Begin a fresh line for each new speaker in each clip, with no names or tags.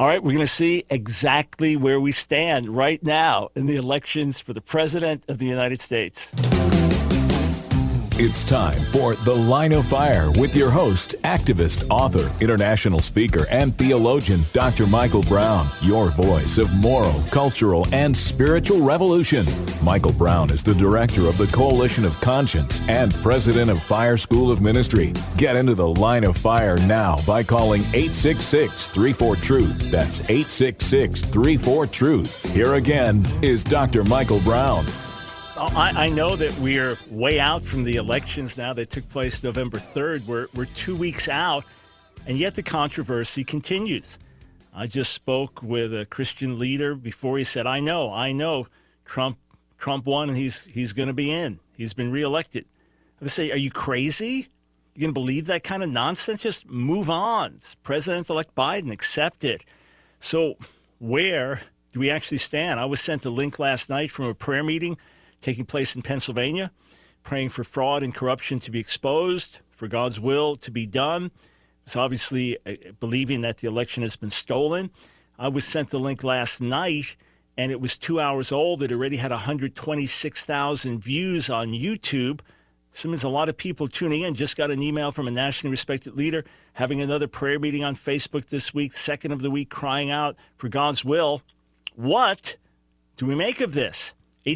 All right, we're going to see exactly where we stand right now in the elections for the President of the United States.
It's time for The Line of Fire with your host, activist, author, international speaker, and theologian, Dr. Michael Brown, your voice of moral, cultural, and spiritual revolution. Michael Brown is the director of the Coalition of Conscience and president of Fire School of Ministry. Get into The Line of Fire now by calling 866-34-TRUTH. That's 866-34-TRUTH. Here again is Dr. Michael Brown.
I know that we're way out from the elections now that took place November 3rd. We're 2 weeks out, and yet the controversy continues. I just spoke with a Christian leader before. He said, I know, Trump won and he's going to be in. He's been reelected. They say, are you crazy? You going to believe that kind of nonsense? Just move on. It's President-elect Biden, accept it. So where do we actually stand? I was sent a link last night from a prayer meeting taking place in Pennsylvania, praying for fraud and corruption to be exposed, for God's will to be done. It's obviously believing that the election has been stolen. I was sent the link last night, and it was 2 hours old. It already had 126,000 views on YouTube. So there's a lot of people tuning in. Just got an email from a nationally respected leader having another prayer meeting on Facebook this week, second of the week, crying out for God's will. What do we make of this?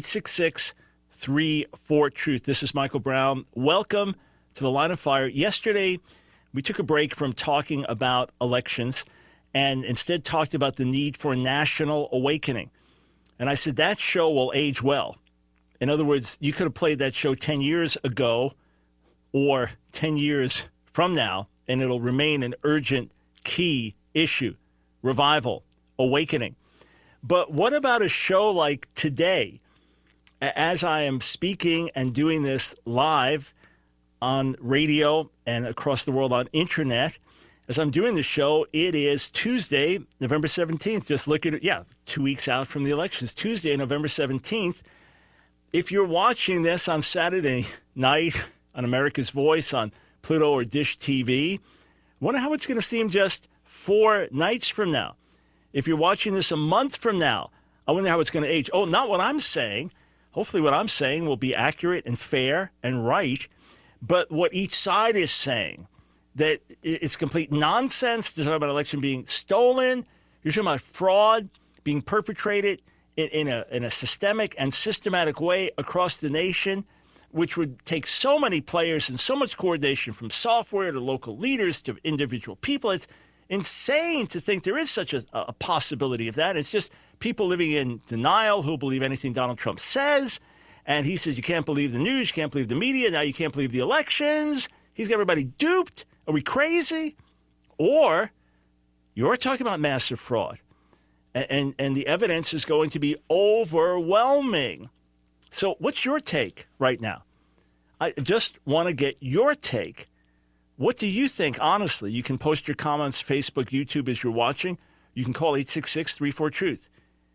866-34-TRUTH. This is Michael Brown. Welcome to The Line of Fire. Yesterday, we took a break from talking about elections and instead talked about the need for a national awakening. And I said that show will age well. In other words, you could have played that show 10 years ago or 10 years from now, and it'll remain an urgent, key issue. Revival, awakening. But what about a show like today? As I am speaking and doing this live on radio and across the world on internet, as I'm doing the show, it is Tuesday, November 17th. Just look at it. 2 weeks out from the elections. Tuesday, November 17th. If you're watching this on Saturday night on America's Voice, on Pluto or Dish TV, I wonder how it's going to seem just 4 nights from now. If you're watching this a month from now, I wonder how it's going to age. Oh, not what I'm saying. Hopefully what I'm saying will be accurate and fair and right, but what each side is saying, that it's complete nonsense to talk about election being stolen. You're talking about fraud being perpetrated in a systemic and systematic way across the nation, which would take so many players and so much coordination from software to local leaders to individual people. It's insane to think there is such a possibility of that. It's just people living in denial who believe anything Donald Trump says. And he says, you can't believe the news, you can't believe the media, now you can't believe the elections. He's got everybody duped. Are we crazy? Or you're talking about massive fraud. And the evidence is going to be overwhelming. So what's your take right now? I just want to get your take. What do you think, honestly? You can post your comments, Facebook, YouTube as you're watching. You can call 866-34-TRUTH.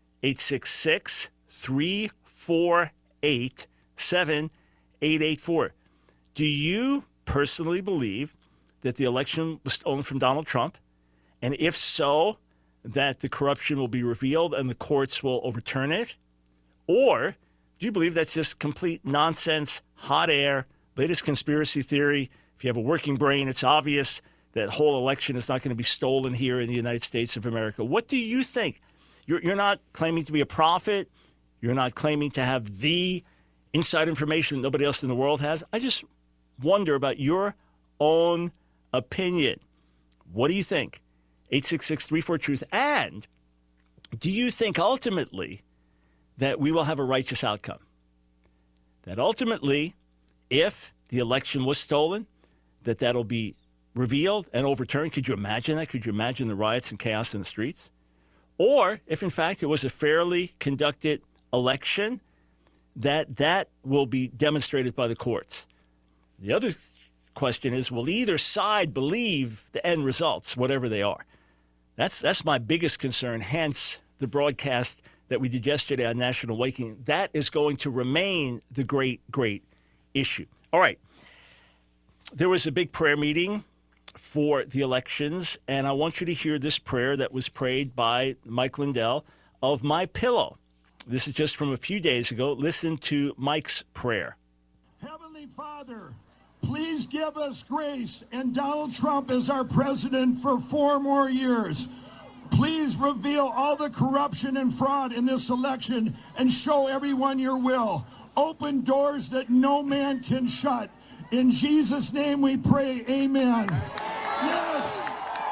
866-348-7884. Do you personally believe that the election was stolen from Donald Trump? And if so, that the corruption will be revealed and the courts will overturn it? Or do you believe that's just complete nonsense, hot air, latest conspiracy theory? If you have a working brain, it's obvious that whole election is not going to be stolen here in the United States of America. What do you think? You're not claiming to be a prophet. You're not claiming to have the inside information that nobody else in the world has. I just wonder about your own opinion. What do you think? 866-34-TRUTH. And do you think ultimately that we will have a righteous outcome? That ultimately, if the election was stolen, that'll be revealed and overturned? Could you imagine that? Could you imagine the riots and chaos in the streets? Or if, in fact, it was a fairly conducted election, that will be demonstrated by the courts. The other question is, will either side believe the end results, whatever they are? That's my biggest concern, hence the broadcast that we did yesterday on National Awakening. That is going to remain the great, great issue. All right. There was a big prayer meeting for the elections, and I want you to hear this prayer that was prayed by Mike Lindell of My Pillow. This is just from a few days ago. Listen to Mike's prayer.
Heavenly Father, please give us grace and Donald Trump as our president for 4 more years. Please reveal all the corruption and fraud in this election and show everyone your will. Open doors that no man can shut. In Jesus' name we pray, amen. Yes.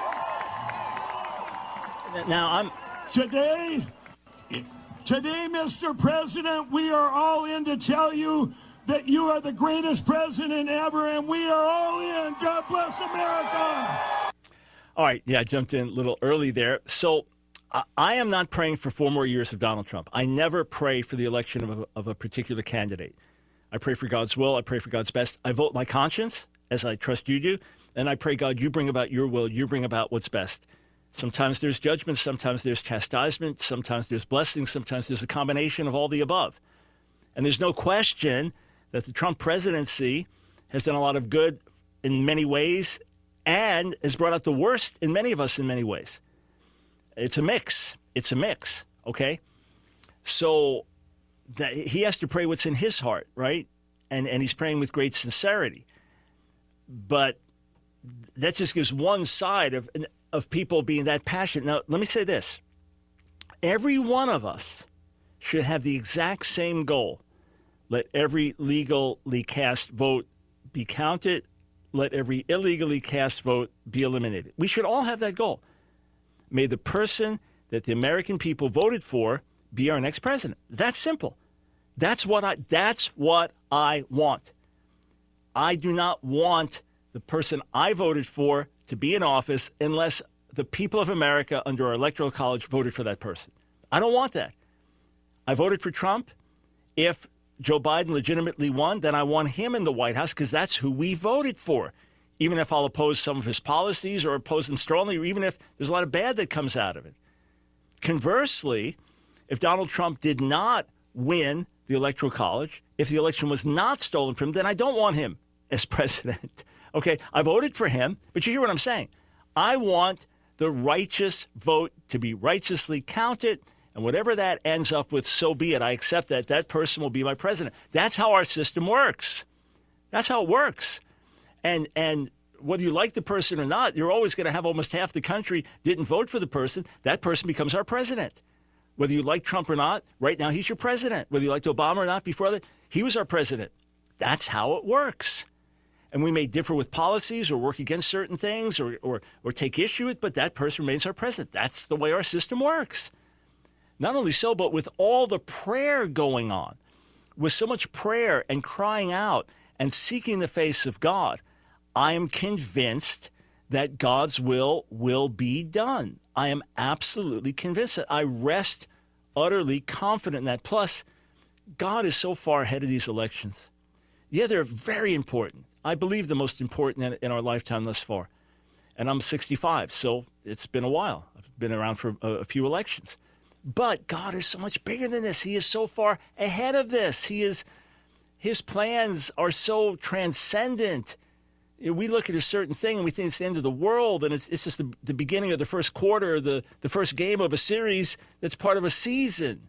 Now,
Today, Mr. President, we are all in to tell you that you are the greatest president ever, and we are all in. God bless America.
All right, yeah, I jumped in a little early there. So I am not praying for 4 more years of Donald Trump. I never pray for the election of a particular candidate. I pray for God's will. I pray for God's best. I vote my conscience, as I trust you do, and I pray, God, you bring about your will. You bring about what's best. Sometimes there's judgment. Sometimes there's chastisement. Sometimes there's blessings. Sometimes there's a combination of all the above. And there's no question that the Trump presidency has done a lot of good in many ways and has brought out the worst in many of us in many ways. It's a mix. It's a mix, okay? So that he has to pray what's in his heart, right? And he's praying with great sincerity. But that just gives one side of people being that passionate. Now, let me say this. Every one of us should have the exact same goal. Let every legally cast vote be counted. Let every illegally cast vote be eliminated. We should all have that goal. May the person that the American people voted for be our next president. That's simple. That's what I want. I do not want the person I voted for to be in office unless the people of America under our electoral college voted for that person. I don't want that. I voted for Trump. If Joe Biden legitimately won, then I want him in the White House because that's who we voted for. Even if I'll oppose some of his policies or oppose them strongly, or even if there's a lot of bad that comes out of it. Conversely, if Donald Trump did not win the Electoral College, if the election was not stolen from him, then I don't want him as president. Okay, I voted for him, but you hear what I'm saying. I want the righteous vote to be righteously counted, and whatever that ends up with, so be it. I accept that that person will be my president. That's how our system works. That's how it works. And whether you like the person or not, you're always going to have almost half the country didn't vote for the person. That person becomes our president. Whether you like Trump or not, right now he's your president. Whether you liked Obama or not before that, he was our president. That's how it works. And we may differ with policies or work against certain things or take issue with, but that person remains our president. That's the way our system works. Not only so, but with all the prayer going on, with so much prayer and crying out and seeking the face of God, I am convinced that God's will be done. I am absolutely convinced that. I rest utterly confident in that. Plus, God is so far ahead of these elections. Yeah, they're very important. I believe the most important in our lifetime thus far. And I'm 65, so it's been a while. I've been around for a few elections. But God is so much bigger than this. He is so far ahead of this. His plans are so transcendent. We look at a certain thing and we think it's the end of the world, and it's just the beginning of the first quarter, the first game of a series that's part of a season.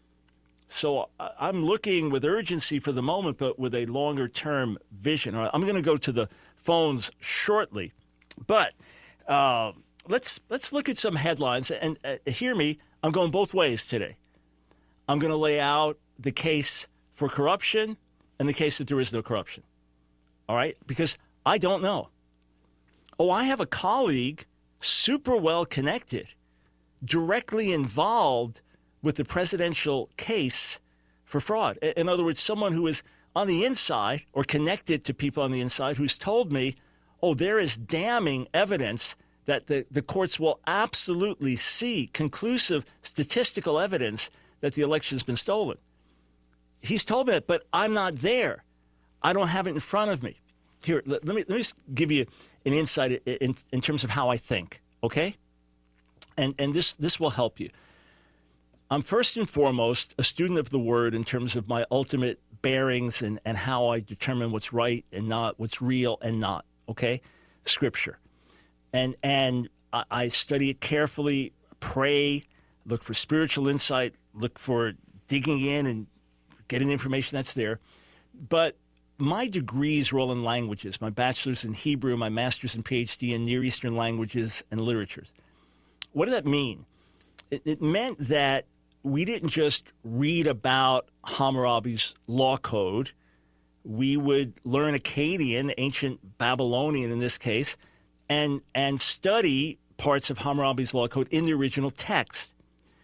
So I'm looking with urgency for the moment, but with a longer-term vision. I'm going to go to the phones shortly, but let's look at some headlines. And hear me, I'm going both ways today. I'm going to lay out the case for corruption and the case that there is no corruption. All right? Because I don't know. Oh, I have a colleague, super well connected, directly involved with the presidential case for fraud. In other words, someone who is on the inside or connected to people on the inside who's told me, oh, there is damning evidence that the courts will absolutely see conclusive statistical evidence that the election's been stolen. He's told me that, but I'm not there. I don't have it in front of me. Here, let me just give you an insight in terms of how I think, okay? And this will help you. I'm first and foremost a student of the Word in terms of my ultimate bearings and how I determine what's right and not, what's real and not, okay? Scripture. and I study it carefully, pray, look for spiritual insight, look for digging in and getting the information that's there. But my degrees were all in languages. My bachelor's in Hebrew, my master's and PhD in Near Eastern languages and literatures. What did that mean? It meant that we didn't just read about Hammurabi's law code. We would learn Akkadian, ancient Babylonian in this case, and study parts of Hammurabi's law code in the original text.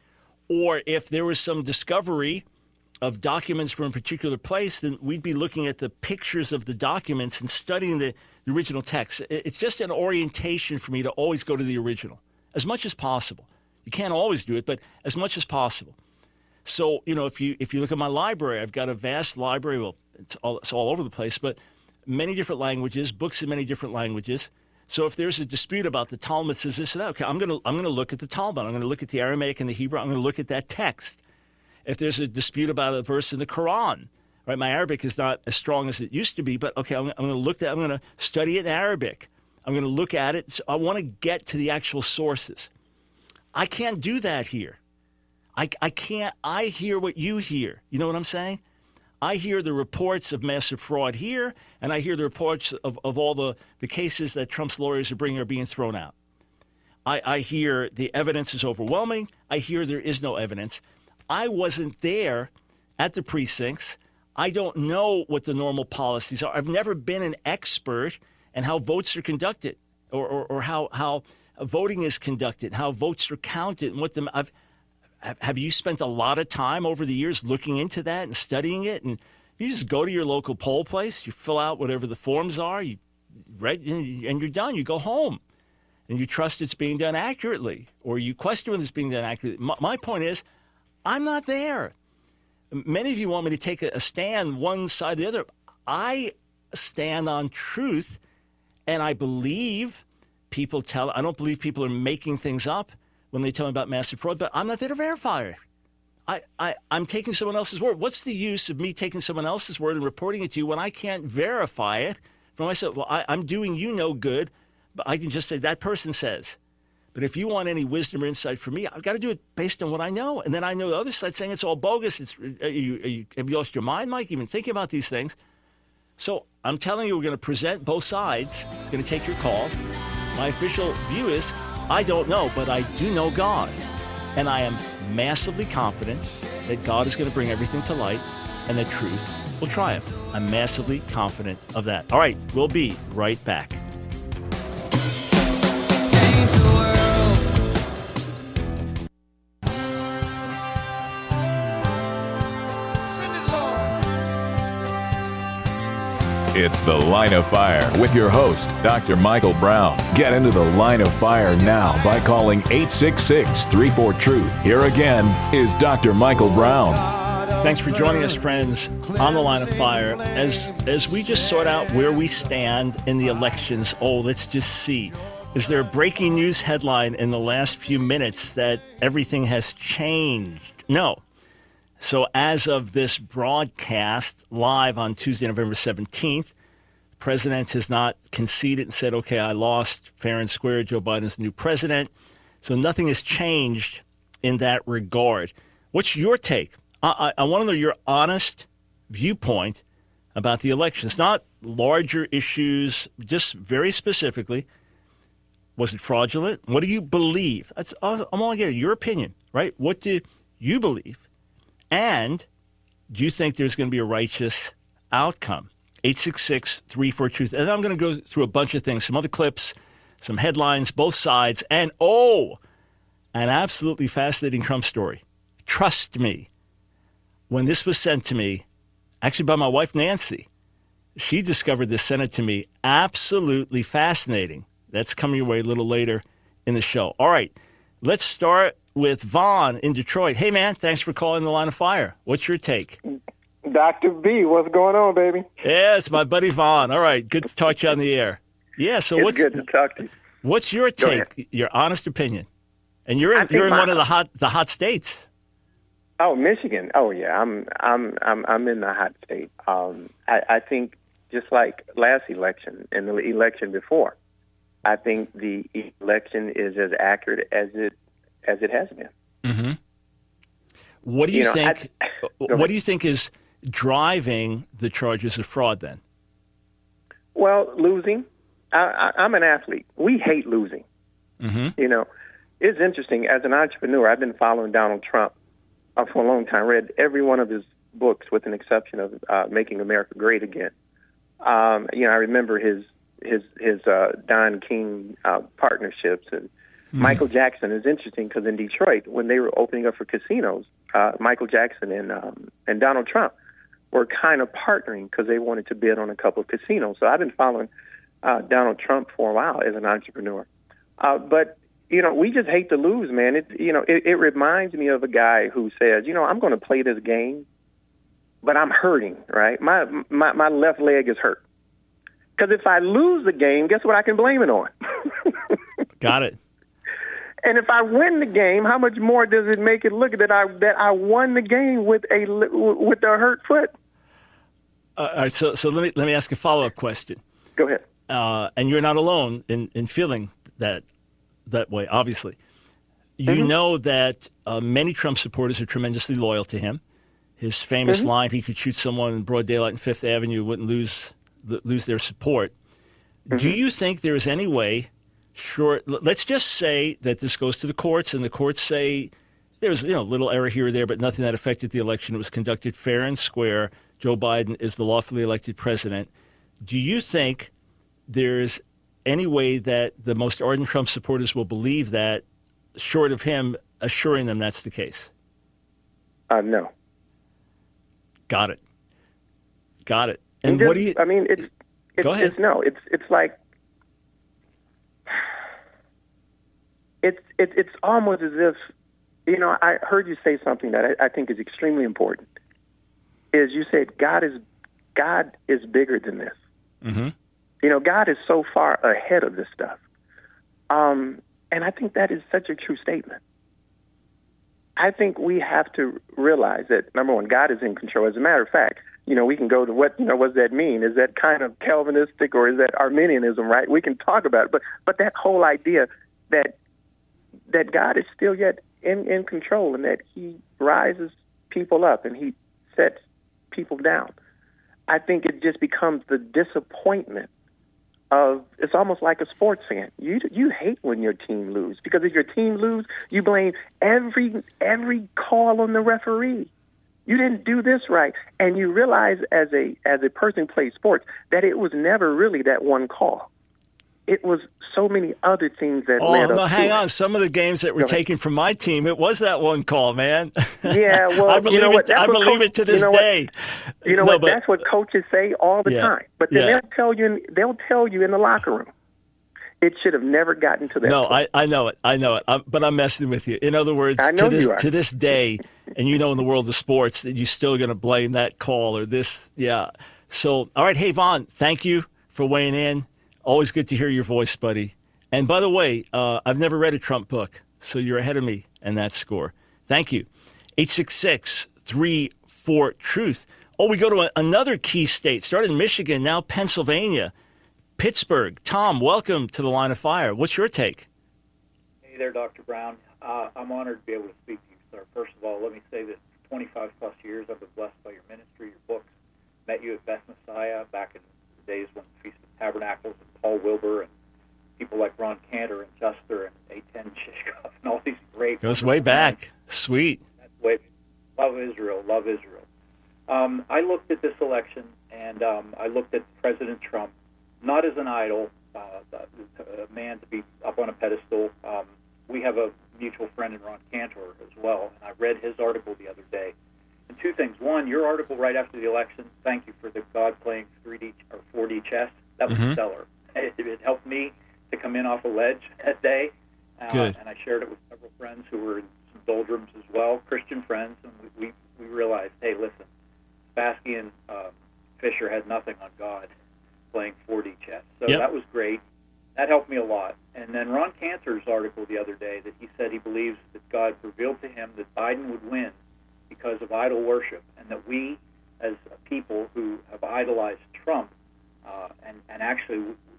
Or if there was some discovery of documents from a particular place, then we'd be looking at the pictures of the documents and studying the original text. It's just an orientation for me to always go to the original as much as possible. You can't always do it, but as much as possible. So, if you look at my library, I've got a vast library. Well, it's all over the place, but many different languages, books in many different languages. So if there's a dispute about the Talmud says this and that, okay, I'm going to look at the Talmud. I'm going to look at the Aramaic and the Hebrew. I'm going to look at that text. If there's a dispute about a verse in the Quran, right? My Arabic is not as strong as it used to be, but okay, I'm going to look at. I'm going to study it in Arabic. I'm going to look at it. So I want to get to the actual sources. I can't do that here. I can't. I hear what you hear. You know what I'm saying? I hear the reports of massive fraud here, and I hear the reports of all the cases that Trump's lawyers are bringing are being thrown out. I hear the evidence is overwhelming. I hear there is no evidence. I wasn't there at the precincts. I don't know what the normal policies are. I've never been an expert in how votes are conducted or how voting is conducted, how votes are counted, and what them. Have you spent a lot of time over the years looking into that and studying it? And you just go to your local poll place, you fill out whatever the forms are, and you're done. You go home, and you trust it's being done accurately, or you question whether it's being done accurately. My point is, I'm not there. Many of you want me to take a stand one side or the other. I stand on truth, and I believe people tell. I don't believe people are making things up when they tell me about massive fraud, but I'm not there to verify it. I'm taking someone else's word. What's the use of me taking someone else's word and reporting it to you when I can't verify it for myself? Well, I'm doing you no good, but I can just say that person says. But if you want any wisdom or insight from me, I've got to do it based on what I know. And then I know the other side saying it's all bogus. Have you lost your mind, Mike, even thinking about these things? So I'm telling you, we're going to present both sides. We're going to take your calls. My official view is, I don't know, but I do know God. And I am massively confident that God is going to bring everything to light and that truth will triumph. I'm massively confident of that. All right, we'll be right back.
It's The Line of Fire with your host, Dr. Michael Brown. Get into the Line of Fire now by calling 866-34-TRUTH. Here again is Dr. Michael Brown.
Thanks for joining us, friends, on The Line of Fire. As we just sort out where we stand in the elections, let's just see. Is there a breaking news headline in the last few minutes that everything has changed? No. So as of this broadcast live on Tuesday, November 17th, the president has not conceded and said, okay, I lost fair and square. Joe Biden's the new president. So nothing has changed in that regard. What's your take? I want to know your honest viewpoint about the election. It's not larger issues, just very specifically. Was it fraudulent? What do you believe? I'm only getting your opinion, right? What do you believe? And do you think there's going to be a righteous outcome? 866-34-TRUTH. And I'm going to go through a bunch of things, some other clips, some headlines, both sides, and an absolutely fascinating Trump story. Trust me, when this was sent to me, actually by my wife, Nancy, she discovered this, sent it to me. Absolutely fascinating. That's coming your way a little later in the show. All right, let's start with Vaughn in Detroit. Hey, man, thanks for calling The Line of Fire. What's your take?
Dr. B, what's going on, baby?
Yeah, it's my buddy Vaughn. All right, good to talk to you on the air. Yeah, so
it's good to talk to you.
What's your take, your honest opinion? And you're in one of the hot states.
Oh, Michigan. Oh, yeah, I'm in the hot state. I think just like last election and the election before, I think the election is as accurate as it has been.
Mm-hmm. What do you think? What do you think is driving the charges of fraud? Then,
well, losing. I'm an athlete. We hate losing.
Mm-hmm.
You know, it's interesting. As an entrepreneur, I've been following Donald Trump for a long time. Read every one of his books, with an exception of Making America Great Again. I remember his Don King partnerships, and Michael Jackson is interesting because in Detroit, when they were opening up for casinos, Michael Jackson and Donald Trump were kind of partnering because they wanted to bid on a couple of casinos. So I've been following Donald Trump for a while as an entrepreneur. But we just hate to lose, man. It reminds me of a guy who says, I'm going to play this game, but I'm hurting, right? My left leg is hurt. Because if I lose the game, guess what I can blame it on?
Got it.
And if I win the game, how much more does it make it look that I won the game with a hurt foot?
All right, so let me ask a follow-up question.
Go ahead.
And you're not alone in feeling that way, obviously. You
Mm-hmm.
know that many Trump supporters are tremendously loyal to him. His famous line, he could shoot someone in broad daylight on Fifth Avenue, wouldn't lose their support. Mm-hmm. Do you think there is any way, let's just say that this goes to the courts and the courts say there was a little error here or there, but nothing that affected the election. It was conducted fair and square. Joe Biden is the lawfully elected president. Do you think there's any way that the most ardent Trump supporters will believe that, short of him assuring them that's the case?
No.
Got it.
And
what do you?
I mean,
Go ahead.
It's like it's almost as if I heard you say something that I think is extremely important. Is you said God is bigger than this.
Mm-hmm.
God is so far ahead of this stuff, and I think that is such a true statement. I think we have to realize that, number one, God is in control. As a matter of fact, we can go to what does that mean? Is that kind of Calvinistic or is that Arminianism, right? We can talk about it, but that whole idea that God is still yet in control and that he rises people up and he sets people down. I think it just becomes the disappointment of, it's almost like a sports fan. You hate when your team lose, because if your team lose, you blame every call on the referee. You didn't do this right, and you realize as a person who plays sports that it was never really that one call. It was so many other things that led up to it.
Hang on. Some of the games that were taken from my team, it was that one call, man.
Yeah, well,
I believe it to this day.
That's what coaches say all the time. But then they'll tell you in the locker room, it should have never gotten to that point.
I know it. But I'm messing with you. In other words, to this day, and in the world of sports, that you're still going to blame that call or this. Yeah. So, all right. Hey, Vaughn, thank you for weighing in. Always good to hear your voice, buddy. And by the way, I've never read a Trump book, so you're ahead of me in that score. Thank you. 866-34-TRUTH. Oh, we go to another key state. Started in Michigan, now Pennsylvania. Pittsburgh. Tom, welcome to the Line of Fire. What's your take?
Hey there, Dr. Brown. I'm honored to be able to speak to you, sir. First of all, let me say that 25-plus years I've been blessed by your ministry, your books. Met you at Best Messiah back in the days when Feast of Tabernacles and Paul Wilbur and people like Ron Cantor and Juster and A10 Shishkov and all these great...
Goes way back. Sweet.
That's way... Love Israel. I looked at this election, and I looked at President Trump, not as an idol, a man to be up on a pedestal. We have a mutual friend in Ron Cantor as well, and I read his article the other day. And two things. One, your article right after the election, thank you for the God playing 3D or 4D chess. That was stellar. It helped me to come in off a ledge that day.
Good.
And I shared it with several friends who were in some doldrums as well, Christian friends, and we realized, hey, listen, Spassky and Fisher had nothing on God playing 4D chess. So that was great. That helped me a lot. And then Ron Cantor's article the other day that he said he believes that God revealed to him that Biden would win because of idol worship, and that we, as a people who have idolized Trump, and actually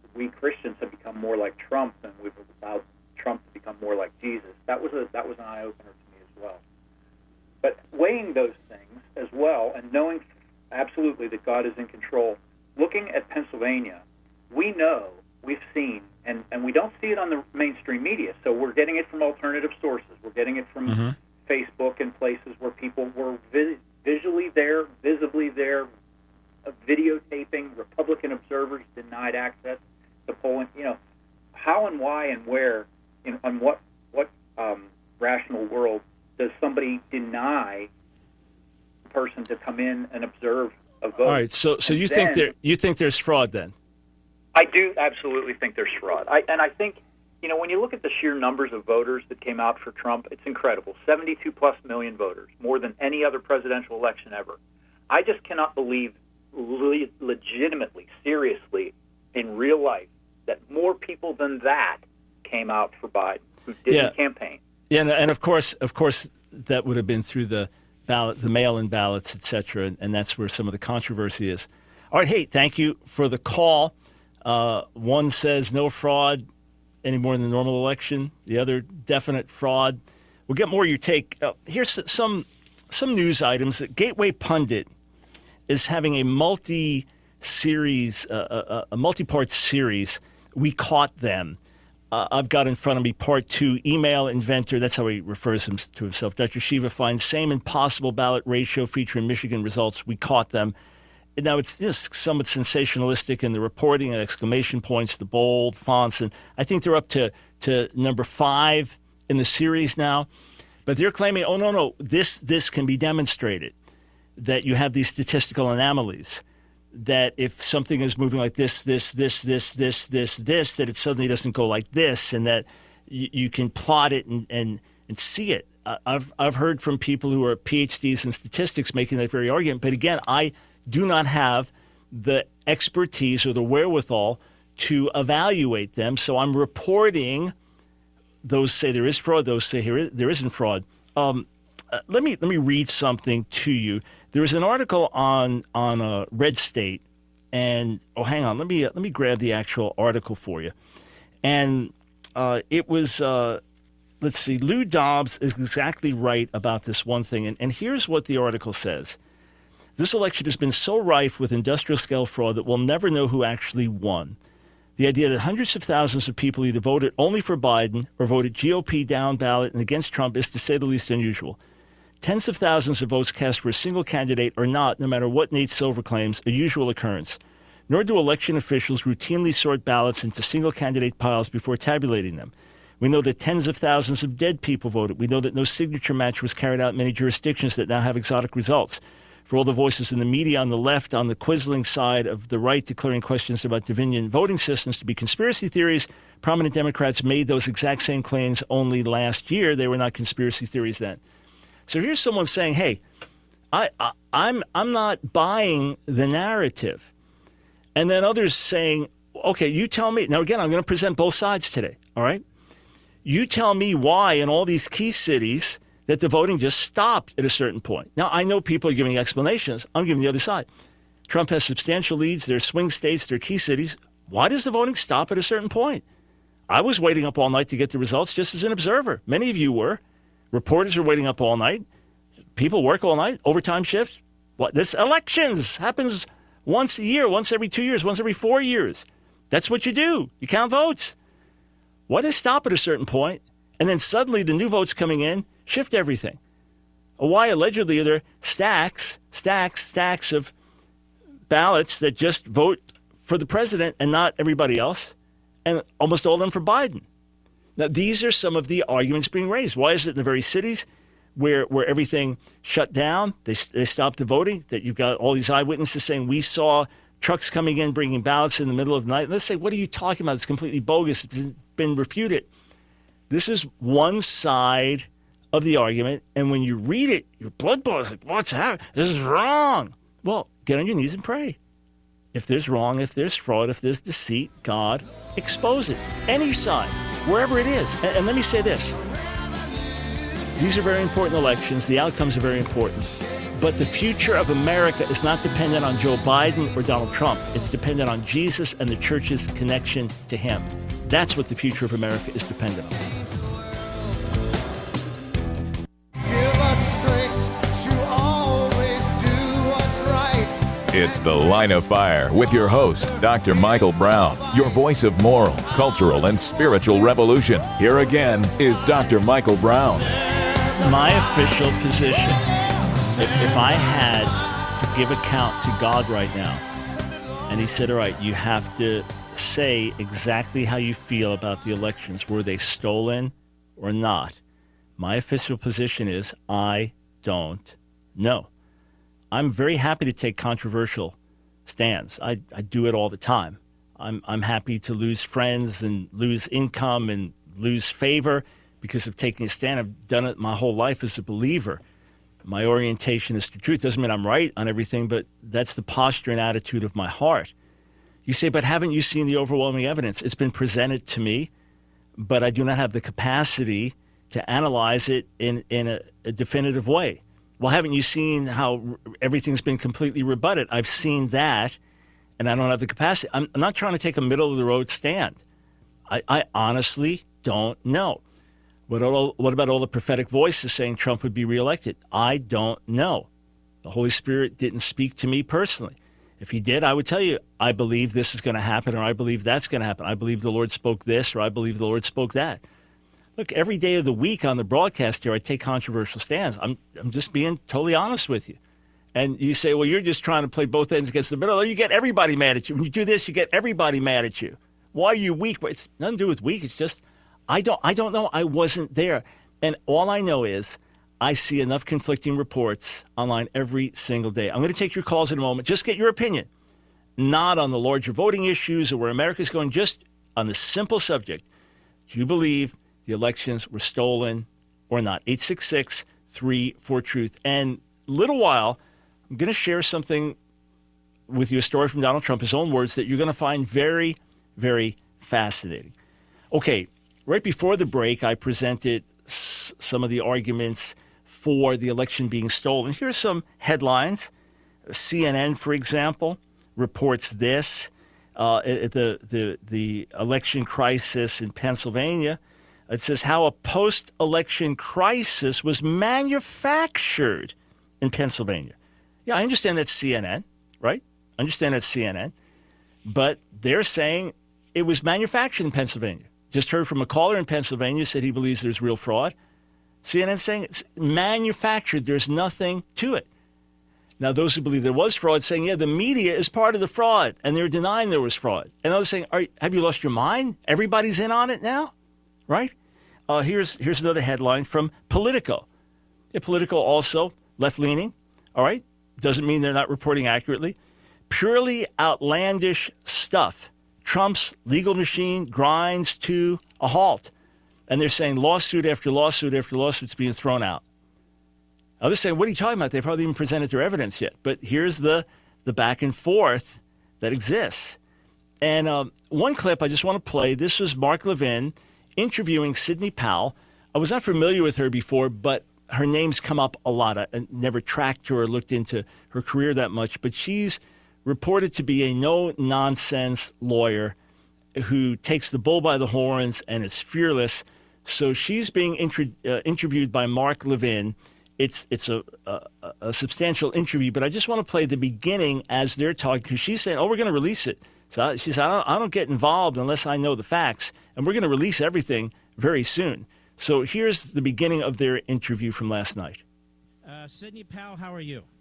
we Christians have become more like Trump and we've allowed Trump to become more like Jesus. That was an eye-opener to me as well. But weighing those things as well and knowing absolutely that God is in control, looking at Pennsylvania, we know, we've seen, and we don't see it on the mainstream media, so we're getting it from alternative sources. We're getting it from Facebook and places where people were visually there, visibly there, videotaping. Republican observers denied access to polling. How and why and where, on what rational world does somebody deny a person to come in and observe a vote?
All right, so you think there's fraud then?
I do absolutely think there's fraud. I think, when you look at the sheer numbers of voters that came out for Trump, it's incredible. 72+ million voters, more than any other presidential election ever. I just cannot believe legitimately, seriously, in real life, that more people than that came out for Biden who didn't campaign.
Yeah, and of course, that would have been through the ballot, the mail-in ballots, et cetera, and that's where some of the controversy is. All right, hey, thank you for the call. One says no fraud any more than the normal election. The other, definite fraud. We'll get more of your take. Here's some news items. Gateway Pundit is having a multi-series, a multi-part series. We Caught Them. I've got in front of me part 2, email inventor. That's how he refers to himself. Dr. Shiva finds same impossible ballot ratio featuring Michigan results. We caught them. Now, it's just somewhat sensationalistic in the reporting and exclamation points, the bold fonts. And I think they're up to number 5 in the series now. But they're claiming, oh, no, this can be demonstrated, that you have these statistical anomalies, that if something is moving like this, that it suddenly doesn't go like this, and that you can plot it and see it. I've heard from people who are PhDs in statistics making that very argument. But again, I do not have the expertise or the wherewithal to evaluate them. So I'm reporting. Those say there is fraud. Those say there isn't fraud. Let me read something to you. There was an article on Red State, and hang on, let me grab the actual article for you. And it was let's see, Lou Dobbs is exactly right about this one thing. And here's what the article says. This election has been so rife with industrial-scale fraud that we'll never know who actually won. The idea that hundreds of thousands of people either voted only for Biden or voted GOP down ballot and against Trump is, to say the least, unusual. Tens of thousands of votes cast for a single candidate are not, no matter what Nate Silver claims, a usual occurrence. Nor do election officials routinely sort ballots into single-candidate piles before tabulating them. We know that tens of thousands of dead people voted. We know that no signature match was carried out in many jurisdictions that now have exotic results. For all the voices in the media on the left, on the Quisling side of the right, declaring questions about Dominion voting systems to be conspiracy theories, prominent Democrats made those exact same claims only last year. They were not conspiracy theories then. So here's someone saying, hey, I'm not buying the narrative. And then others saying, okay, you tell me. Now, again, I'm going to present both sides today, all right? You tell me why in all these key cities that the voting just stopped at a certain point. Now, I know people are giving explanations. I'm giving the other side. Trump has substantial leads. They're swing states. They're key cities. Why does the voting stop at a certain point? I was waiting up all night to get the results just as an observer. Many of you were. Reporters are waiting up all night. People work all night, overtime shifts. This elections happens once a year, once every 2 years, once every 4 years. That's what you do. You count votes. Why does it stop at a certain point? And then suddenly the new votes coming in shift everything. Why allegedly are there stacks of ballots that just vote for the president and not everybody else, and almost all of them for Biden? Now, these are some of the arguments being raised. Why is it in the very cities where everything shut down, they stopped the voting, that you've got all these eyewitnesses saying, we saw trucks coming in, bringing ballots in the middle of the night? Let's say, what are you talking about? It's completely bogus. It's been refuted. This is one side of the argument, and when you read it, your blood boils like, what's happening? This is wrong. Well, get on your knees and pray. If there's wrong, if there's fraud, if there's deceit, God, expose it. Any side, wherever it is. And let me say this. These are very important elections. The outcomes are very important. But the future of America is not dependent on Joe Biden or Donald Trump. It's dependent on Jesus and the church's connection to him. That's what the future of America is dependent on.
It's The Line of Fire with your host, Dr. Michael Brown, your voice of moral, cultural, and spiritual revolution. Here again is Dr. Michael Brown.
My official position, if I had to give account to God right now, and he said, all right, you have to say exactly how you feel about the elections. Were they stolen or not? My official position is I don't know. I'm very happy to take controversial stands. I do it all the time. I'm happy to lose friends and lose income and lose favor because of taking a stand. I've done it my whole life as a believer. My orientation is to truth. Doesn't mean I'm right on everything, but that's the posture and attitude of my heart. You say, but haven't you seen the overwhelming evidence? It's been presented to me, but I do not have the capacity to analyze it in a definitive way. Well, haven't you seen how everything's been completely rebutted? I've seen that, and I don't have the capacity. I'm not trying to take a middle-of-the-road stand. I honestly don't know. What about all the prophetic voices saying Trump would be reelected? I don't know. The Holy Spirit didn't speak to me personally. If he did, I would tell you, I believe this is going to happen, or I believe that's going to happen. I believe the Lord spoke this, or I believe the Lord spoke that. Look, every day of the week on the broadcast here, I take controversial stands. I'm just being totally honest with you. And you say, well, you're just trying to play both ends against the middle. You get everybody mad at you. When you do this, you get everybody mad at you. Why are you weak? But it's nothing to do with weak. It's just, I don't know. I wasn't there. And all I know is I see enough conflicting reports online every single day. I'm going to take your calls in a moment. Just get your opinion. Not on the larger voting issues or where America's going, just on the simple subject. Do you believe the elections were stolen or not? 866-34-TRUTH. And a little while, I'm going to share something with you, a story from Donald Trump, his own words, that you're going to find very, very fascinating. Okay, right before the break, I presented some of the arguments for the election being stolen. Here's some headlines. CNN, for example, reports this. The election crisis in Pennsylvania. It says how a post-election crisis was manufactured in Pennsylvania. Yeah, I understand that's CNN, right? I understand that's CNN. But they're saying it was manufactured in Pennsylvania. Just heard from a caller in Pennsylvania, said he believes there's real fraud. CNN saying it's manufactured. There's nothing to it. Now, those who believe there was fraud saying, yeah, the media is part of the fraud, and they're denying there was fraud. And others saying, have you lost your mind? Everybody's in on it now, right? Here's another headline from Politico. Yeah, Politico also left-leaning, all right? Doesn't mean they're not reporting accurately. Purely outlandish stuff. Trump's legal machine grinds to a halt. And they're saying lawsuit after lawsuit after lawsuit's being thrown out. Others saying, what are you talking about? They've hardly even presented their evidence yet. But here's the back and forth that exists. And one clip I just want to play. This was Mark Levin interviewing Sidney Powell. I was not familiar with her before, but her name's come up a lot. I never tracked her or looked into her career that much. But she's reported to be a no-nonsense lawyer who takes the bull by the horns and is fearless. So she's being interviewed by Mark Levin. It's a substantial interview, but I just want to play the beginning as they're talking, because she's saying, we're going to release it. So she said, I don't get involved unless I know the facts, and we're going to release everything very soon. So here's the beginning of their interview from last night.
Sidney Powell, how are you?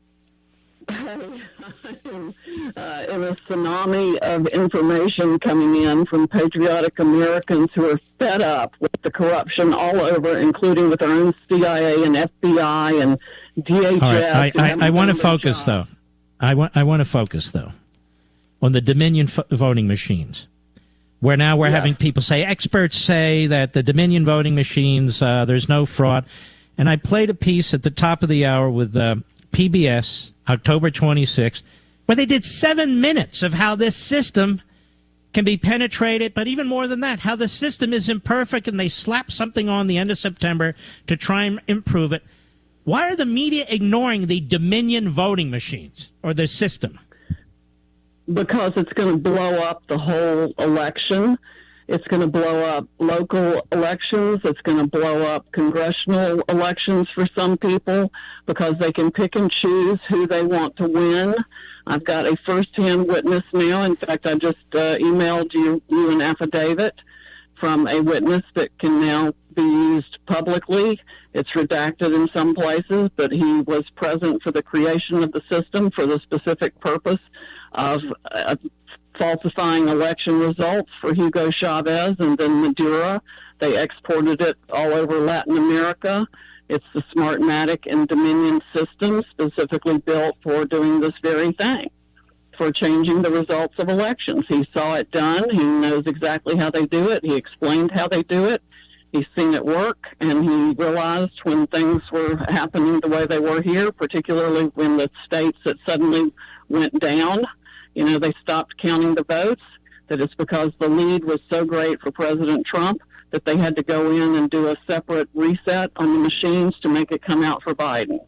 I'm in a tsunami of information coming in from patriotic Americans who are fed up with the corruption all over, including with our own CIA and FBI and DHS.
All right. I want to focus, though. I want to focus, though, on the Dominion voting machines, where now we're having people say, experts say that the Dominion voting machines, there's no fraud. And I played a piece at the top of the hour with PBS, October 26th, where they did 7 minutes of how this system can be penetrated, but even more than that, how the system is imperfect and they slap something on the end of September to try and improve it. Why are the media ignoring the Dominion voting machines or the system?
Because it's going to blow up the whole election. It's going to blow up local elections. It's going to blow up congressional elections for some people because they can pick and choose who they want to win. I've got a first-hand witness now. In fact, I just emailed you an affidavit from a witness that can now be used publicly. It's redacted in some places, but he was present for the creation of the system for the specific purpose of falsifying election results for Hugo Chavez and then Maduro. They exported it all over Latin America. It's the Smartmatic and Dominion system specifically built for doing this very thing, for changing the results of elections. He saw it done. He knows exactly how they do it. He explained how they do it. He's seen it work, and he realized when things were happening the way they were here, particularly when the states that suddenly went down, they stopped counting the votes, that it's because the lead was so great for President Trump that they had to go in and do a separate reset on the machines to make it come out for Biden.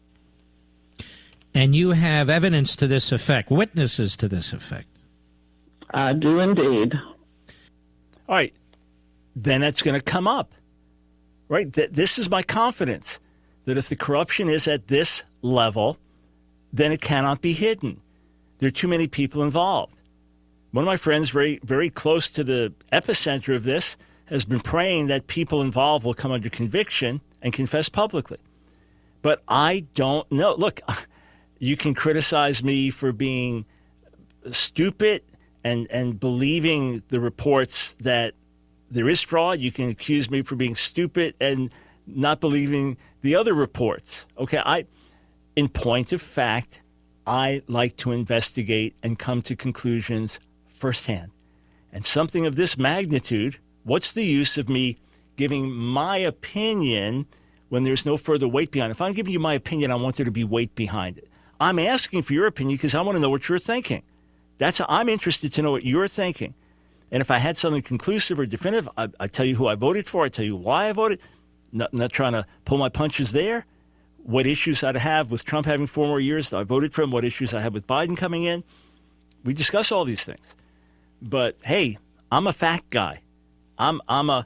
And you have evidence to this effect, witnesses to this effect.
I do indeed.
All right. Then that's going to come up, right? This is my confidence, that if the corruption is at this level, then it cannot be hidden. There are too many people involved. One of my friends, very, very close to the epicenter of this, has been praying that people involved will come under conviction and confess publicly. But I don't know. Look, you can criticize me for being stupid and believing the reports that there is fraud. You can accuse me for being stupid and not believing the other reports. Okay, in point of fact, I like to investigate and come to conclusions firsthand. And something of this magnitude, what's the use of me giving my opinion when there's no further weight behind it? If I'm giving you my opinion, I want there to be weight behind it. I'm asking for your opinion because I want to know what you're thinking. I'm interested to know what you're thinking. And if I had something conclusive or definitive, I tell you who I voted for. I tell you why I voted. Not trying to pull my punches there. What issues I'd have with Trump having 4 more years I voted for him, what issues I have with Biden coming in. We discuss all these things. But, hey, I'm a fact guy. I'm a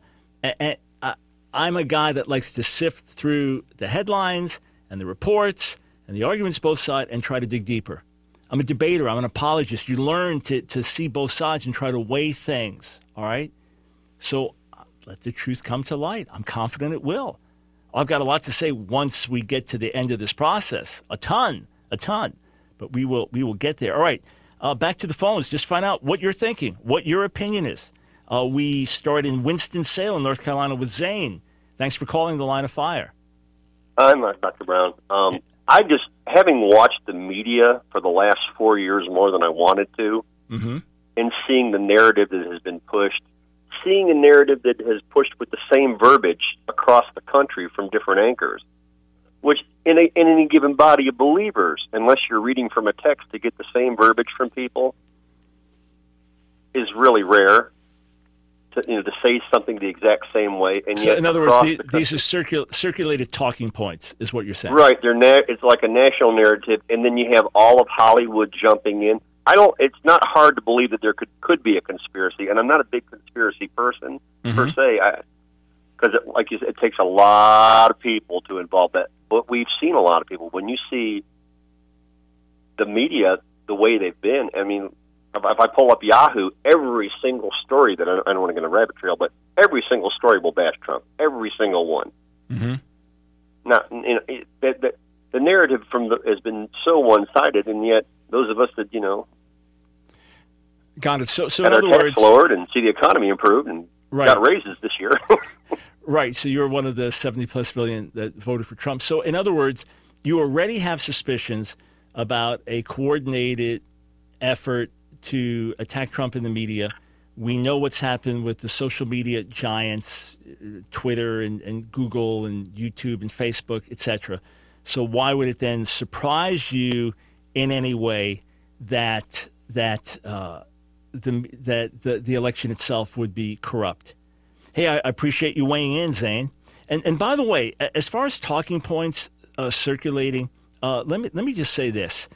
guy that likes to sift through the headlines and the reports and the arguments both sides and try to dig deeper. I'm a debater. I'm an apologist. You learn to see both sides and try to weigh things, all right? So let the truth come to light. I'm confident it will. I've got a lot to say once we get to the end of this process. A ton. But we will get there. All right, back to the phones. Just find out what you're thinking, what your opinion is. We start in Winston-Salem, North Carolina with Zane. Thanks for calling the Line of Fire.
I'm Dr. Brown. I just, having watched the media for the last 4 years more than I wanted to, and seeing the narrative that has been pushed, seeing a narrative that has pushed with the same verbiage across the country from different anchors, which in any given body of believers, unless you're reading from a text to get the same verbiage from people, is really rare. To say something the exact same way, and
so
yet,
in other words, these are circulated talking points, is what you're saying,
right? It's like a national narrative, and then you have all of Hollywood jumping in. It's not hard to believe that there could be a conspiracy, and I'm not a big conspiracy person per se, because like you said, it takes a lot of people to involve that. But we've seen a lot of people. When you see the media the way they've been, I mean, if I pull up Yahoo, every single story that I don't want to get in a rabbit trail, but every single story will bash Trump. Every single one. Now, the narrative has been so one-sided, and yet those of us that
got it. So
in other words, lowered and see the economy improve and got raises this year.
Right. So you're one of the 70+ million that voted for Trump. So in other words, you already have suspicions about a coordinated effort to attack Trump in the media. We know what's happened with the social media giants, Twitter and Google and YouTube and Facebook, etc. So why would it then surprise you in any way that the election itself would be corrupt. Hey, I appreciate you weighing in, Zane. And by the way, as far as talking points circulating, let me just say this.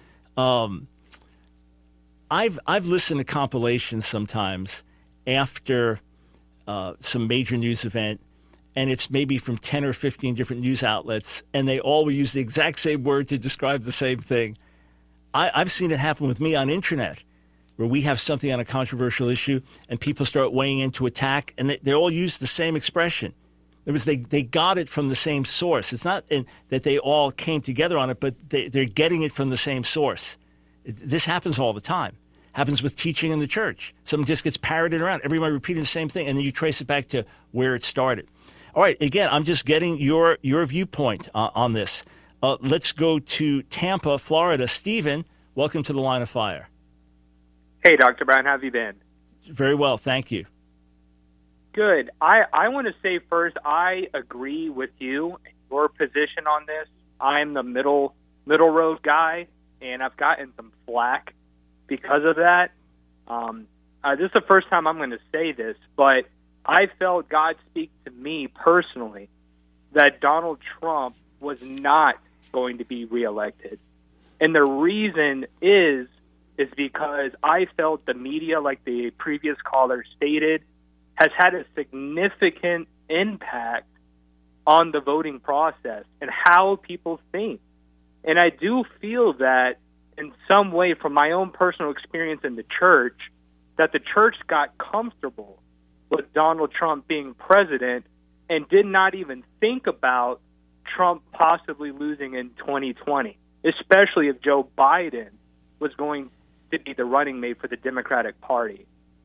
I've listened to compilations sometimes after some major news event, and it's maybe from 10 or 15 different news outlets, and they all will use the exact same word to describe the same thing. I've seen it happen with me on internet, where we have something on a controversial issue, and people start weighing in to attack, and they all use the same expression. It was they got it from the same source. It's not that they all came together on it, but they're getting it from the same source. This happens all the time. Happens with teaching in the church. Something just gets parroted around. Everybody repeating the same thing, and then you trace it back to where it started. All right, again, I'm just getting your viewpoint on this. Let's go to Tampa, Florida. Stephen, welcome to the Line of Fire.
Hey, Dr. Brown, how have you been?
Very well, thank you.
Good. I want to say first, I agree with you, your position on this. I'm the middle road guy, and I've gotten some flack because of that. This is the first time I'm going to say this, but I felt God speak to me personally that Donald Trump was not going to be reelected. And the reason is because I felt the media, like the previous caller stated, has had a significant impact on the voting process and how people think. And I do feel that in some way, from my own personal experience in the church, that the church got comfortable with Donald Trump being president and did not even think about Trump possibly losing in 2020, especially if Joe Biden was going to be the running mate for the Democratic Party.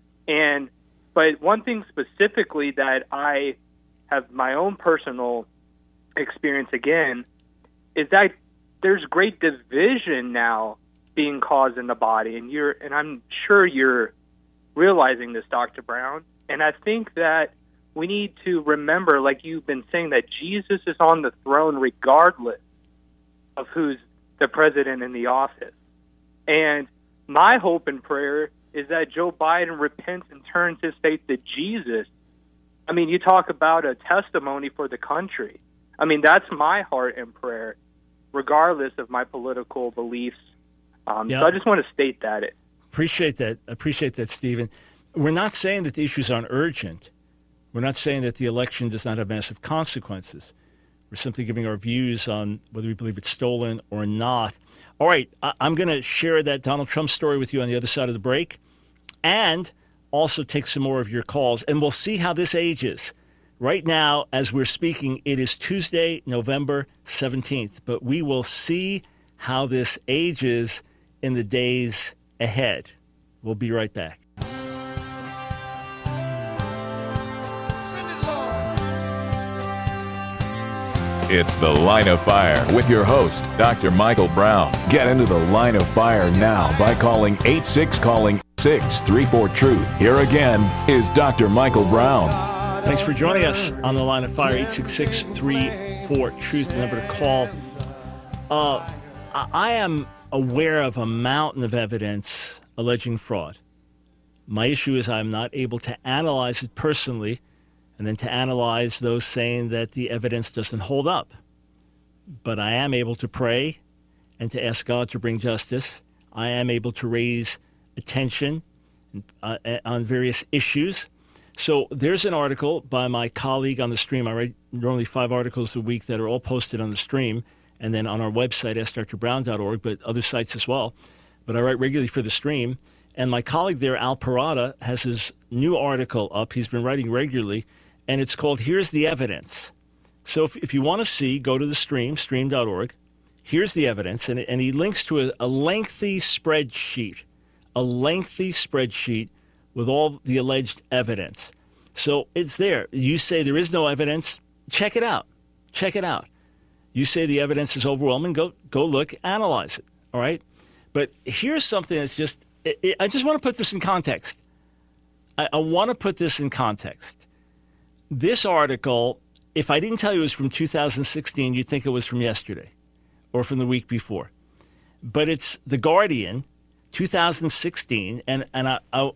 But one thing specifically that I have my own personal experience again is that there's great division now being caused in the body, and I'm sure you're realizing this, Dr. Brown. And I think that we need to remember, like you've been saying, that Jesus is on the throne regardless of who's the president in the office. And my hope and prayer is that Joe Biden repents and turns his faith to Jesus. I mean, you talk about a testimony for the country. I mean, that's my heart and prayer, regardless of my political beliefs.
Yep.
So I just want to state that.
Appreciate that, Stephen. We're not saying that the issues aren't urgent. We're not saying that the election does not have massive consequences. We're simply giving our views on whether we believe it's stolen or not. All right, I'm going to share that Donald Trump story with you on the other side of the break, and also take some more of your calls, and we'll see how this ages. Right now, as we're speaking, it is Tuesday, November 17th, but we will see how this ages in the days ahead. We'll be right back.
It's the Line of Fire with your host, Dr. Michael Brown. Get into the Line of Fire now by calling 866-634-TRUTH. Here again is Dr. Michael Brown.
Thanks for joining us on the Line of Fire, 866-34-TRUTH, the number to call. I am aware of a mountain of evidence alleging fraud. My issue is I'm not able to analyze it personally, and then to analyze those saying that the evidence doesn't hold up. But I am able to pray and to ask God to bring justice. I am able to raise attention on various issues. So there's an article by my colleague on the stream. I write normally 5 articles a week that are all posted on the stream and then on our website, askdrbrown.org, but other sites as well. But I write regularly for the stream. And my colleague there, Al Parada, has his new article up. He's been writing regularly, and it's called Here's the Evidence. So if you want to see, go to the stream, stream.org. Here's the evidence, and he links to a lengthy spreadsheet with all the alleged evidence. So it's there. You say there is no evidence, check it out. You say the evidence is overwhelming, go look, analyze it, all right? But here's something that's just, I just want to put this in context. I want to put this in context. This article, if I didn't tell you it was from 2016, you'd think it was from yesterday or from the week before. But it's The Guardian, 2016, and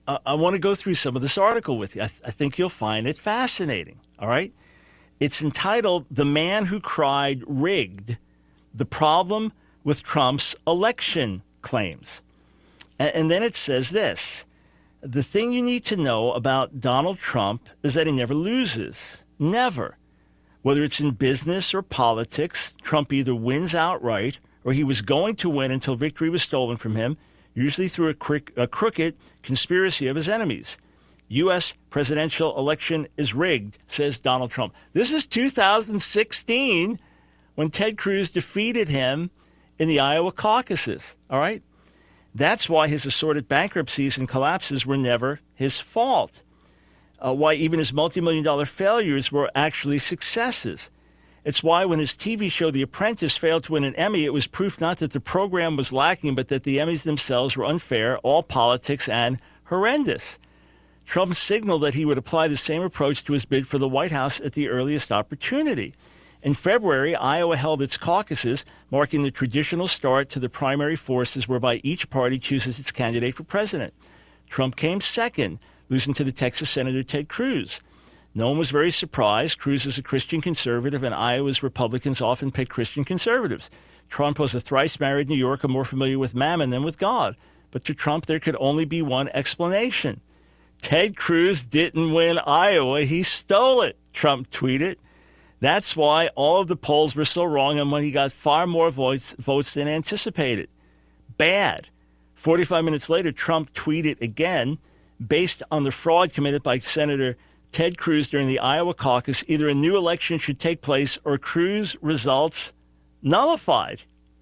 I want to go through some of this article with you. I think you'll find it fascinating, all right? It's entitled, "The Man Who Cried Rigged, the Problem with Trump's Election Claims." And then it says this: "The thing you need to know about Donald Trump is that he never loses. Never. Whether it's in business or politics, Trump either wins outright or he was going to win until victory was stolen from him, usually through a crooked conspiracy of his enemies. U.S. presidential election is rigged," says Donald Trump. This is 2016 when Ted Cruz defeated him in the Iowa caucuses, all right? That's why his assorted bankruptcies and collapses were never his fault. Why even his multi-million-dollar failures were actually successes. It's why when his TV show The Apprentice failed to win an Emmy, it was proof not that the program was lacking, but that the Emmys themselves were unfair, all politics, and horrendous. Trump signaled that he would apply the same approach to his bid for the White House at the earliest opportunity. In February, Iowa held its caucuses, marking the traditional start to the primary forces whereby each party chooses its candidate for president. Trump came second, losing to the Texas Senator Ted Cruz. No one was very surprised. Cruz is a Christian conservative, and Iowa's Republicans often pick Christian conservatives. Trump was a thrice-married New Yorker more familiar with mammon than with God. But to Trump, there could only be one explanation. Ted Cruz didn't win Iowa. He stole it, Trump tweeted. That's why all of the polls were so wrong and when he got far more votes than anticipated. Bad. 45 minutes later, Trump tweeted again, based on the fraud committed by Senator Ted Cruz during the Iowa caucus, either a new election should take place or Cruz results nullified.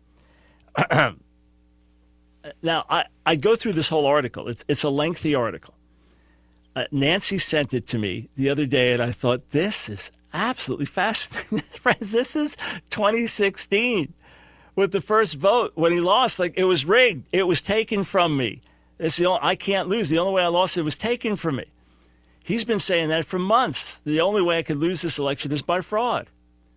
Now, I go through this whole article. It's a lengthy article. Nancy sent it to me the other day, and I thought, this is absolutely fascinating. Friends, this is 2016 with the first vote when he lost. Like, it was rigged. It was taken from me. I can't lose. The only way I lost it was taken from me. He's been saying that for months. The only way I could lose this election is by fraud.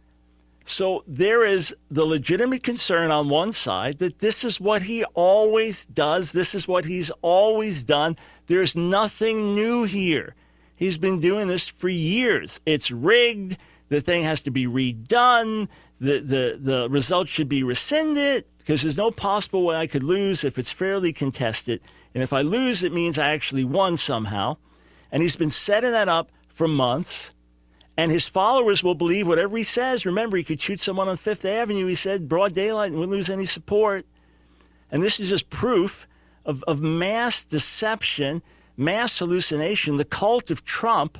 So there is the legitimate concern on one side that this is what he always does. This is what he's always done. There's nothing new here. He's been doing this for years. It's rigged. The thing has to be redone. The results should be rescinded because there's no possible way I could lose if it's fairly contested. And if I lose, it means I actually won somehow. And he's been setting that up for months. And his followers will believe whatever he says. Remember, he could shoot someone on Fifth Avenue, he said, broad daylight, and wouldn't lose any support. And this is just proof of mass deception, mass hallucination, the cult of Trump,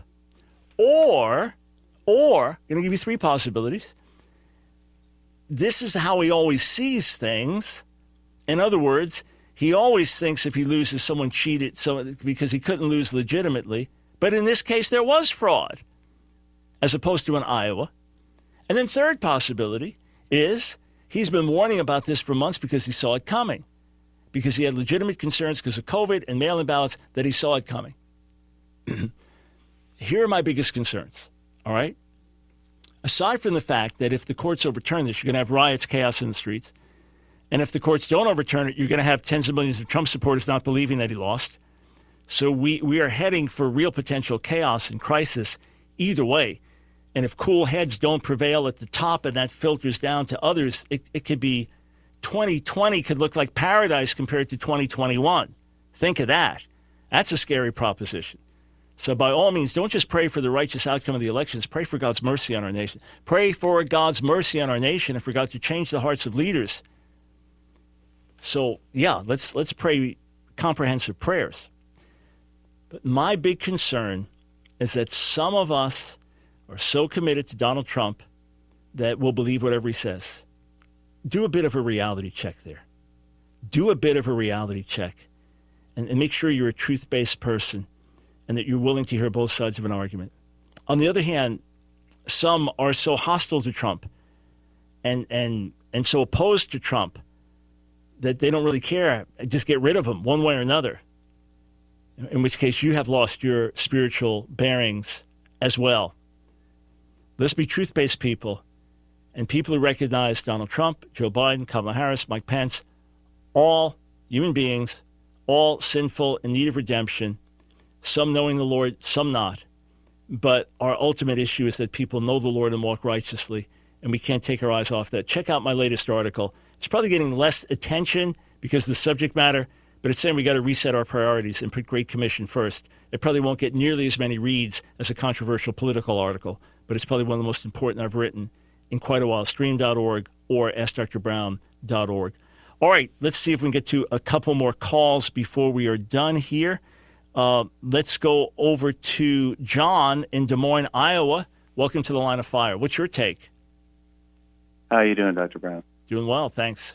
or, I'm going to give you three possibilities. This is how he always sees things. In other words, he always thinks if he loses, someone cheated because he couldn't lose legitimately. But in this case, there was fraud, as opposed to in Iowa. And then third possibility is he's been warning about this for months because he saw it coming, because he had legitimate concerns because of COVID and mail-in ballots that he saw it coming. Here are my biggest concerns, all right? Aside from the fact that if the courts overturn this, you're going to have riots, chaos in the streets. And if the courts don't overturn it, you're going to have tens of millions of Trump supporters not believing that he lost. So we are heading for real potential chaos and crisis either way. And if cool heads don't prevail at the top and that filters down to others, it could be 2020 could look like paradise compared to 2021. Think of that. That's a scary proposition. So by all means, don't just pray for the righteous outcome of the elections. Pray for God's mercy on our nation. Pray for God's mercy on our nation and for God to change the hearts of leaders. So, yeah, let's pray comprehensive prayers. But my big concern is that some of us are so committed to Donald Trump that we'll believe whatever he says. Do a bit of a reality check there. Do a bit of a reality check and make sure you're a truth-based person and that you're willing to hear both sides of an argument. On the other hand, some are so hostile to Trump and so opposed to Trump that they don't really care. Just get rid of him one way or another, in which case you have lost your spiritual bearings as well. Let's be truth-based people and people who recognize Donald Trump, Joe Biden, Kamala Harris, Mike Pence, all human beings, all sinful in need of redemption, some knowing the Lord, some not. But our ultimate issue is that people know the Lord and walk righteously, and we can't take our eyes off that. Check out my latest article. It's probably getting less attention because of the subject matter, but it's saying we got to reset our priorities and put Great Commission first. It probably won't get nearly as many reads as a controversial political article, but it's probably one of the most important I've written in quite a while. Stream.org or AskDrBrown.org. All right, let's see if we can get to a couple more calls before we are done here. Let's go over to John in Des Moines, Iowa. Welcome to the Line of Fire. What's your take?
How are you doing, Dr. Brown?
Doing well, thanks.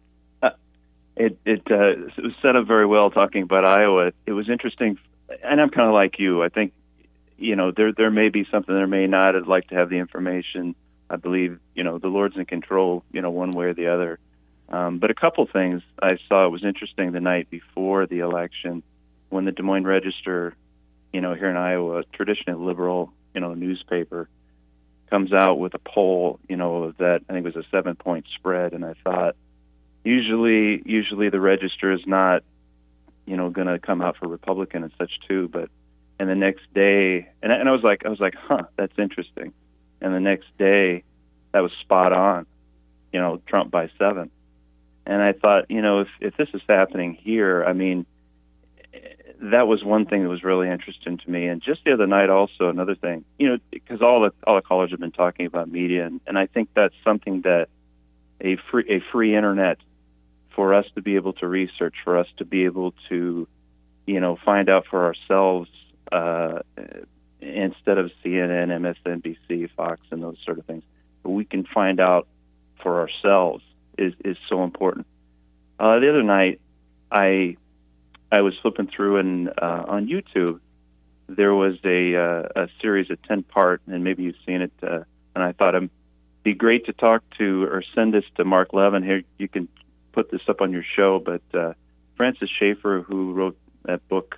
It was set up very well talking about Iowa. It was interesting, and I'm kind of like you. I think, there may be something, there may not. I'd like to have the information. I believe, the Lord's in control, one way or the other. But a couple things I saw was interesting the night before the election when the Des Moines Register, here in Iowa, traditionally liberal, newspaper, comes out with a poll, that I think was a 7-point spread. And I thought, usually the Register is not, going to come out for Republican and such too. And the next day, and I was like, that's interesting. And the next day, that was spot on, Trump by 7. And I thought, if this is happening here, I mean, that was one thing that was really interesting to me. And just the other night, also another thing, because all the callers have been talking about media, and I think that's something that a free internet for us to be able to research, for us to be able to, find out for ourselves instead of CNN, MSNBC, Fox, and those sort of things, but we can find out for ourselves is so important. The other night, I was flipping through, and on YouTube, there was a series, a 10-part, and maybe you've seen it, and I thought it'd be great to talk to or send this to Mark Levin. Here, you can put this up on your show, but Francis Schaeffer, who wrote that book,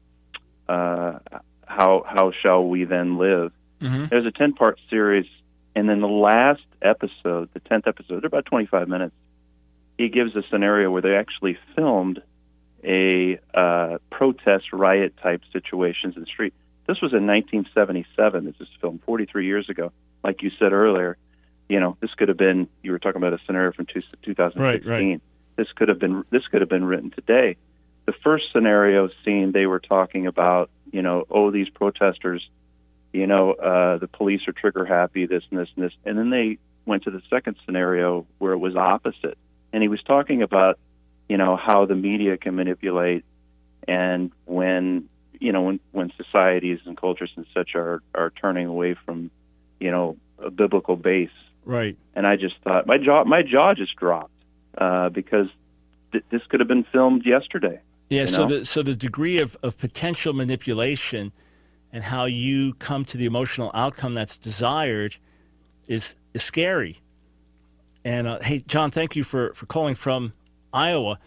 How Shall We Then Live? Mm-hmm. There's a 10-part series, and then the last episode, the 10th episode, they're about 25 minutes, he gives a scenario where they actually filmed a protest riot type situations in the street. This was in 1977. This was filmed 43 years ago. Like you said earlier, this could have been, you were talking about a scenario from 2016.
Right.
This could have been written today. The first scenario scene, they were talking about, these protesters, the police are trigger happy, this and this and this. And then they went to the second scenario where it was opposite. And he was talking about, how the media can manipulate, and when societies and cultures and such are turning away from, a biblical base.
Right.
And I just thought my jaw just dropped because this could have been filmed yesterday.
Yeah. So the degree of potential manipulation and how you come to the emotional outcome that's desired is scary. And hey, John, thank you for calling from Iowa.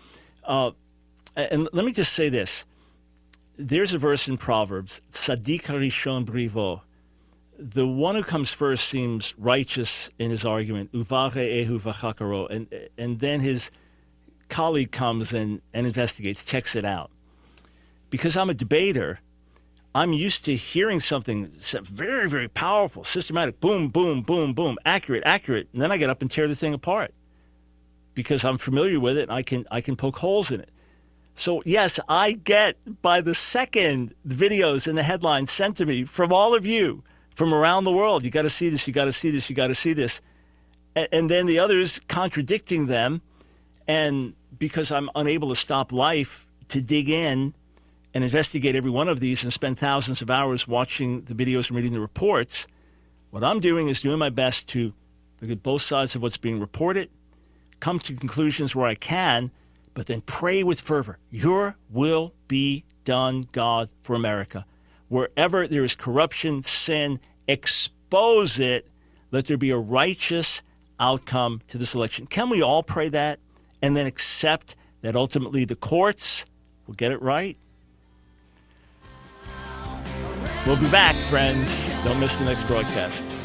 And let me just say this. There's a verse in Proverbs, Tzadik Harishon Brivo. The one who comes first seems righteous in his argument, Uvare Ehu Vachakaro, and then his colleague comes and investigates, checks it out. Because I'm a debater, I'm used to hearing something very, very powerful, systematic, boom, boom, boom, boom, accurate, and then I get up and tear the thing apart because I'm familiar with it and I can poke holes in it. So yes, I get by the second the videos and the headlines sent to me from all of you from around the world. You got to see this, you got to see this, you got to see this. And then the others contradicting them. And because I'm unable to stop life to dig in and investigate every one of these and spend thousands of hours watching the videos and reading the reports, what I'm doing is doing my best to look at both sides of what's being reported, come to conclusions where I can, but then pray with fervor. Your will be done, God, for America. Wherever there is corruption, sin, expose it. Let there be a righteous outcome to this election. Can we all pray that and then accept that ultimately the courts will get it right? We'll be back, friends. Don't miss the next broadcast.